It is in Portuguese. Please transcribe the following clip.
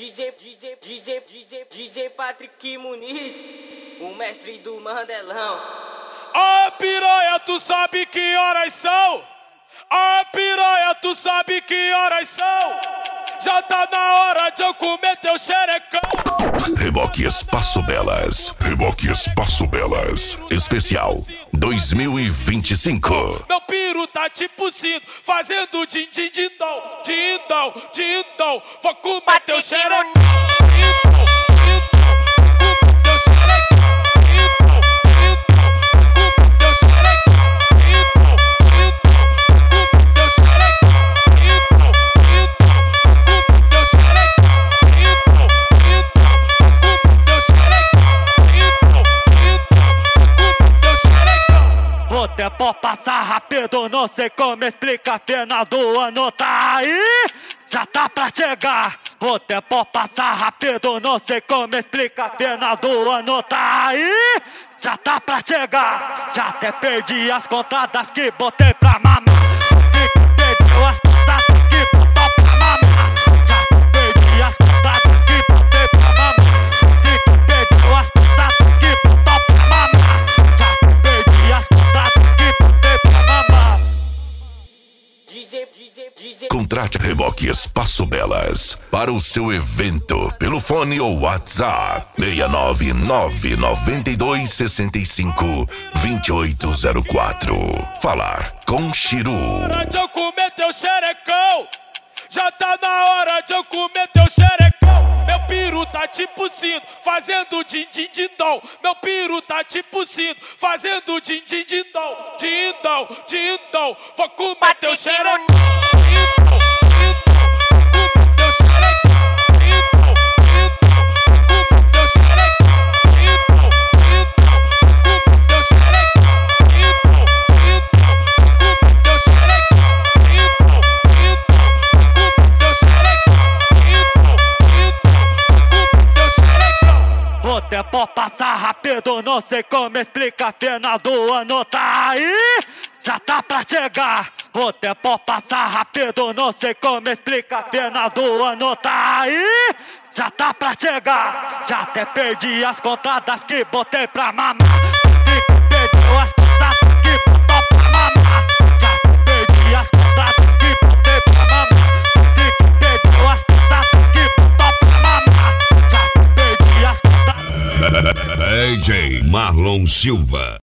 DJ Patrick Muniz, o mestre do Mandelão. Ó piranha, tu sabe que horas são? Ó piranha, tu sabe que horas são? Já tá na hora de eu comer teu xerecão. Reboque Espaço Belas, Reboque Espaço Belas, especial 2025. Meu piru tá tipo sino, fazendo din-din-din-dom, din-dom, din-dom. Vou comer teu xerecão. O tempo passa rápido, não sei como explicar. Final do ano tá aí, já tá pra chegar. O tempo passa rápido, não sei como explicar. Final do ano tá aí, já tá pra chegar. Já até perdi as contadas que botei pra mamar. Perdeu as contadas que botou pra mamar. Já perdi as contadas que botei pra mamar. Perdeu as contadas que botou pra mamar. Já perdi as contadas que botei pra mamar. Contrate a Reboque Espaço Belas para o seu evento pelo fone ou WhatsApp 69992652804. Falar com Chiru. Hora de eu comer teu xerecão. Já tá na hora de eu comer teu xerecão. Meu piru tá tipo sino, fazendo din-din-din-dom. Meu piru tá tipo sino, fazendo din-din-din-dom, din-dom, din-dom. Vou comer teu xerecão. O tempo passa rápido, não sei como explicar. Final do ano tá aí, já tá pra chegar. O tempo passa rápido, não sei como explicar. Final do ano tá aí, já tá pra chegar. Já até perdi as contadas que botei pra mamar. Perdeu as contadas que botou pra mamar. Já perdi as contadas que botei pra mamar. Perdeu as contadas que botou pra mamar. Já perdi as contadas. DJ Marlon Silva.